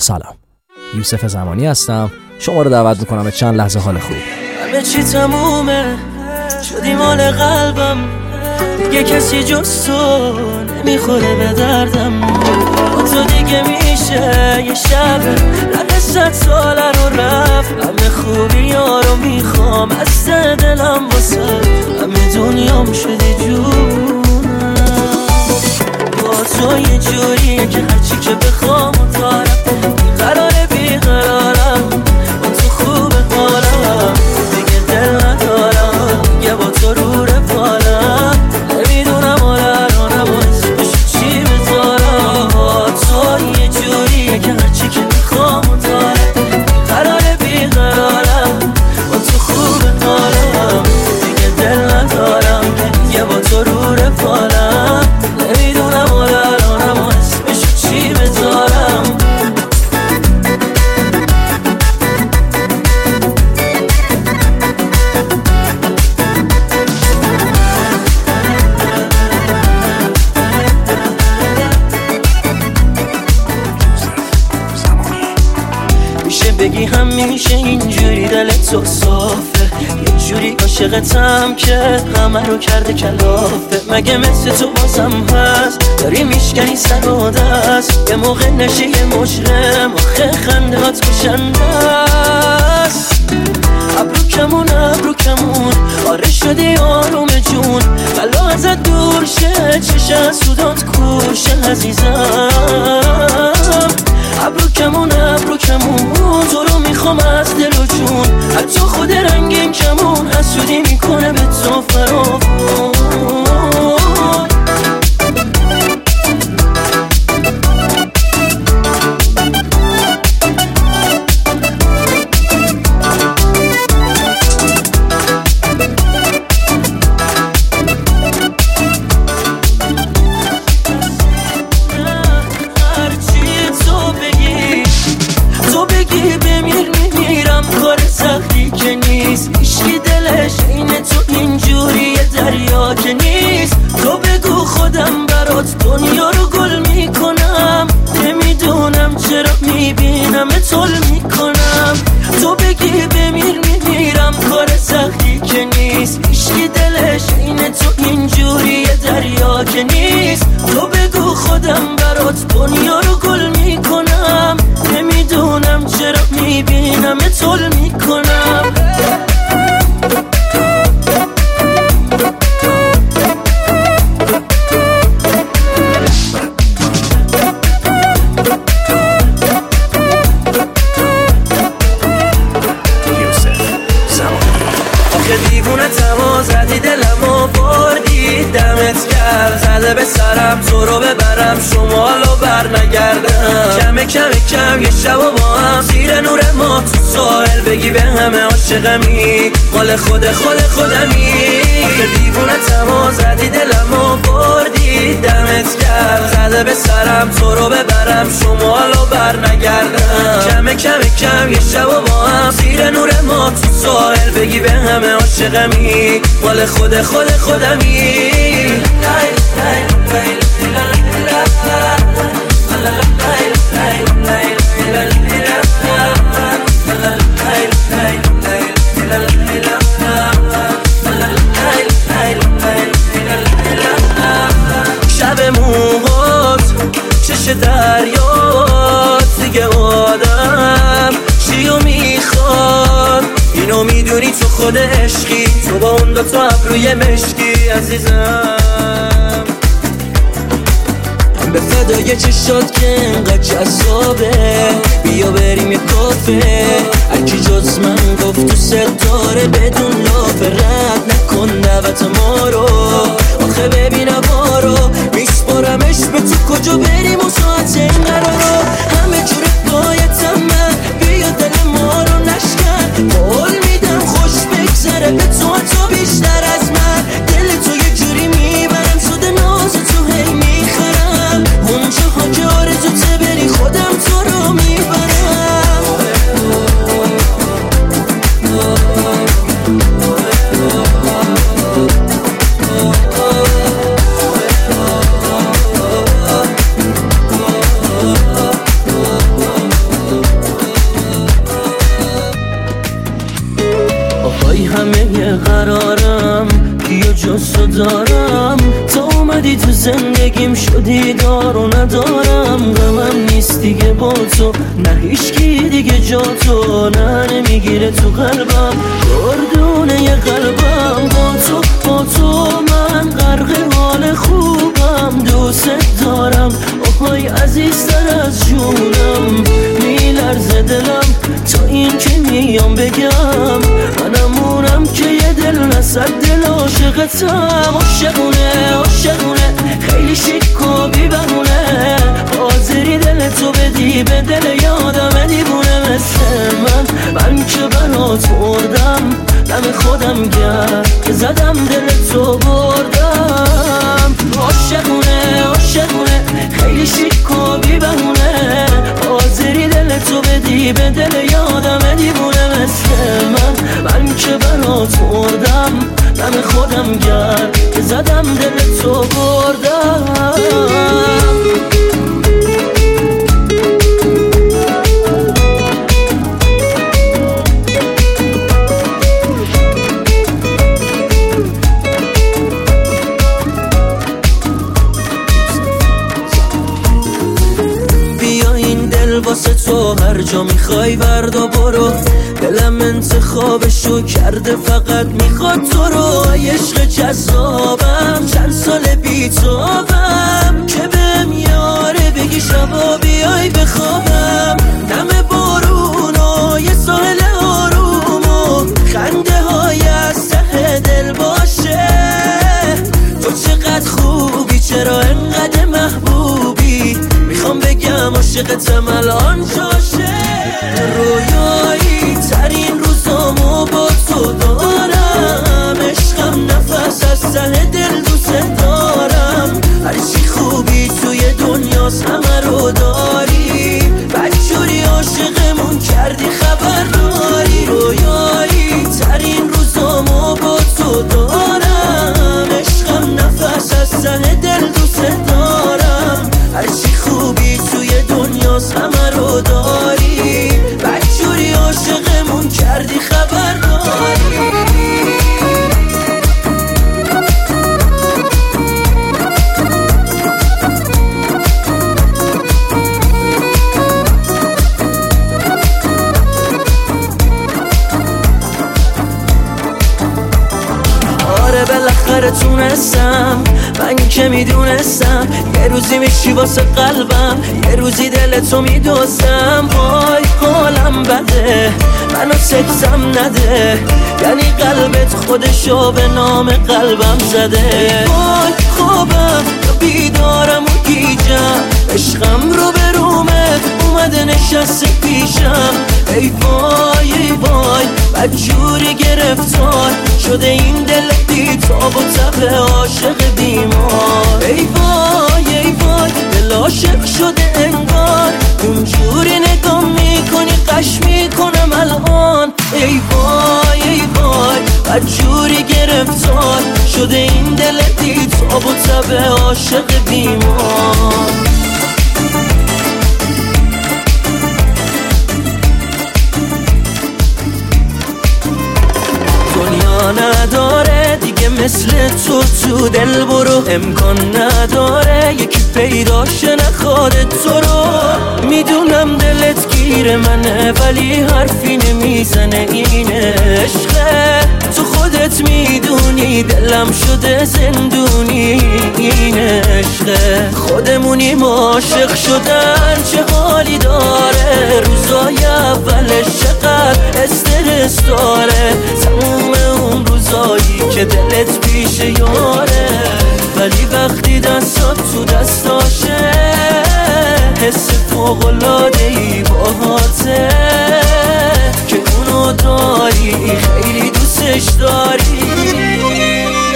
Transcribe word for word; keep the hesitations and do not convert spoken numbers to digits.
سلام، یوسف زمانی هستم. شما رو دعوت میکنم به چند لحظه حال خوب. همه چی تمومه، شدی مال قلبم، دیگه کسی جز تو نمیخوره به دردم. با تو دیگه میشه یه شب رد صد ساله رو رفت. همه خوبی ها رو میخوام از ته دلم واسه همه دنیام شدی جونم. با تو یه جوریه که هرچی که بخوام و دارم، بیقراره بیقرارم، با تو خوب حالم، دیگه دل ندارم، دیگه با تو رو رفالم. نمیدونم الانم و اسمش چی بذارم. با تو یه جوریه که هرچی که میخوام و دارم، بیقراره بیقرارم، با تو خوب حالم، دیگه دل ندارم، دیگه با تو رو رفالم. نمیدونم الانم و اسمش چی بذارم. بگی همیشه اینجوری دلت تو صافه، یه جوری عاشقتم که همه رو کرده کلافه. مگه مثل تو بازم هست داری میشکنی سر و دست؟ یه موقع نشه یه مجرم، آخه خنده هات کشنده است. ابرو کمون ابرو کمون آره شدی آروم جون، بلا ازت دور شه، چشه سودات کورشه عزیزم. ابرو کمون ابرو کمون تو رو میخوام از دل و جون، حتی خود رنگین کمون حسودی میکنه به تو فراوون. هیچکی دلش اینه تو اینجوری دریا که نیست. تو بگو خودم برات دنیا رو گل میکنم، نمیدونم چرا میبینم تول میکنم. تو بگی بمیر میمیرم کار سختی که نیست. هیچکی دلش اینه تو اینجوری دریا که نیست. تو بگو خودم برات دنیا رو گل میکنم، نمیدونم چرا میبینم تول میکنم. دیوونه تما زدی دلمو بردی، دمت گرم زده به سرم تو رو ببرم شمالو بر نگردم. کم کم کم یه شب و با هم زیر نور ما تو ساحل بگی به همه عاشقمی، مال خود خود خودمی. آخه دیوونه تما زدی دلمو بردی، دمت گرم زده به سرم تو رو ببرم شمالو بر نگردم. کم کم کم یه شب و با هم زیر نور ما تو ساحل بگی به همه عاشقمی، مال خود خود خودمی. شب موهات چش دریات دیگه آدم چیو میخواد؟ اینو میدونی تو خود عشقی، تو با اون دو تا ابروی مشکی عزیزم. به فدای چشات که انقدر جذابه، بیا بریم یه کافه. هرکی جز من گفت تو ستاره بدون لافه، رد نکن دعوت ما رو. آخه ببین بارو میسپارمش به تو، کجا بریم و ساعت این قرارو. همه جور بایدم من، بیا دل ما رو نشکن. قول میدم خوش بگذره به تو، تو بیشتر از من. دل تو یه جوری میبرم شده ناز تو هی میخرم. اونجاها که آرزوته بری خودم تو رو میبرم. دیدارو ندارم، غمم نیست دیگه با تو، نه هیچکی دیگه جا تو، نه نمیگیره تو قلبم گردونه یه قلبم. با تو با تو من غرق حال خوبم، دوست دارم آهای عزیزتر از جونم. میلرزه دلم تا این که میام بگم، منمونم که یه دل نصد دل عاشقتم. عاشقونه عاشقونه خیلی شیک و بی بهونه، حاضری دل تو بدی به دل یادم دیوونه مثل من. من که برات مردم دم خودم گرد که زدم دل تو بردم. عاشقونه عاشقونه خیلی شیک و بی بهونه، حاضری دل تو بدی به دل یادم دیوونه مثل من. من که برات مردم دم خودم گرد که زدم دل تو بردم. واسه تو هر جا میخوای وردا برو، دلم انتخابشو کرده فقط میخواد تو رو. عشق جذابم چند سال بیتابم، که بهم یاره بگی شبا بیای بخوابم. دم بارون و یه ساحل آروم و خنده های از ته دل باشه. تو چقدر خوبی چرا انقدر محبوبی، میخوام بگم عاشقتم الان جاشه. رویایی ترین روزامو با تو دارم، عشقم نفس از ته دل دوست دارم. هرچی خوبی توی دنیاست همه رو داری، بدجوری عاشقمون کردی خبر داری. رویایی ترین روزامو با تو دارم، عشقم نفس از ته دل دوست دارم. هرچی خوبی توی دنیاست همه رو داری، بدجوری عاشقمون کردی خبر داری. بالاخره تونستم، من که میدونستم یه روزی میشی واسه قلبم، یه روزی دلتو میدوزم. وای حالم بده منو سکسم نده، یعنی قلبت خودشو به نام قلبم زده. وای خوابم یا بیدارم و گیجم، عشقم رو به رومت اومده نشسته پیشم. ای وای ای وای بدجوری گرفتار شده این دل بیتاب و تب عاشق بیمار. ای وای ای وای دل عاشق شده انگار، اونجوری نگاه میکنی قش میکنم الان. ای وای ای وای بدجوری گرفتار شده این دل بیتاب و تب عاشق بیمار. نداره دیگه مثل تو تو دل برو، امکان نداره یکی پیداش نخواد تو رو. میدونم دلت گیر منه ولی حرفی نمیزنه، این عشقه تو خودت میدونی دلم شده زندونی. این عشقه خودمونیم عاشق شدن چه حالی داره، روزای اولش چقدر استرس داره، تموم اون روزایی که دلت پیش یاره، ولی وقتی دستات تو دستاشه حس فوق‌العاده‌ای باهاته که اونو داری خیلی دوستش داری.